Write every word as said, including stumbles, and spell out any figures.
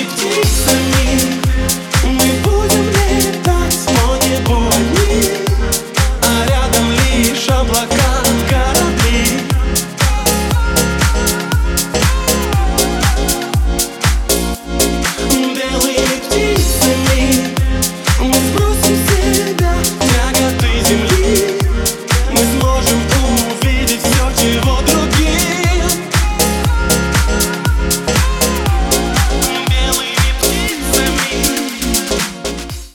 птицами мы будем летать, но не будни, а рядом лишь облака, корабли. Белые птицами мы сбросим с себя тяготы земли, мы сможем увидеть все, чего